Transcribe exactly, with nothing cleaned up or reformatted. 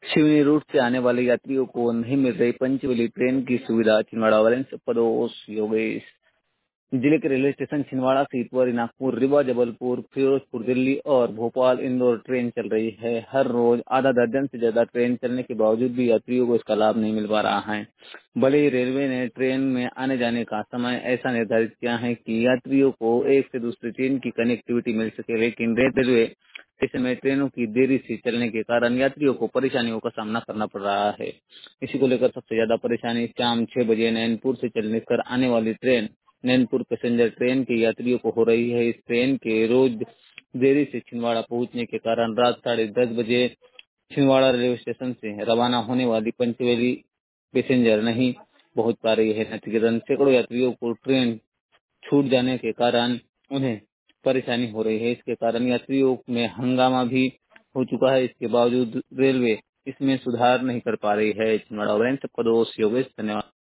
Seoni root से आने वाले यात्रियों को नहीं मिल रही पंचवली ट्रेन की सुविधा। छिंदवाड़ा वाले पदोस योगेश। जिले के रेलवे स्टेशन छिंदवाड़ा से इतवारी, नागपुर, रीवा, जबलपुर, फिरोजपुर, दिल्ली और भोपाल इंदौर ट्रेन चल रही है। हर रोज आधा दर्जन से ज्यादा ट्रेन चलने के बावजूद भी यात्रियों को इसका लाभ नहीं मिल पा रहा है। भले ही रेलवे ने ट्रेन में आने जाने का समय ऐसा निर्धारित किया है कि यात्रियों को एक से दूसरी ट्रेन की कनेक्टिविटी मिल सके, लेकिन रेलवे स्टेशन में ट्रेनों की देरी से चलने के कारण यात्रियों को परेशानियों का सामना करना पड़ रहा है। इसी को लेकर सबसे ज्यादा परेशानी शाम छह बजे नैनपुर से चलने कर आने वाली ट्रेन नैनपुर पैसेंजर ट्रेन के यात्रियों को हो रही है। इस ट्रेन के रोज देरी से छिंदवाड़ा पहुंचने के कारण रात साढ़े दस बजे छिंदवाड़ा रेलवे स्टेशन से रवाना होने वाली पंचवली पैसेंजर नहीं पहुंच पा रही है। नतीजतन सैकड़ों यात्रियों को ट्रेन छूट जाने के कारण उन्हें परेशानी हो रही है। इसके कारण यात्रियों में हंगामा भी हो चुका है। इसके बावजूद रेलवे इसमें सुधार नहीं कर पा रही है। छिंदवाड़ा सबका दोस्त योगेश, धन्यवाद।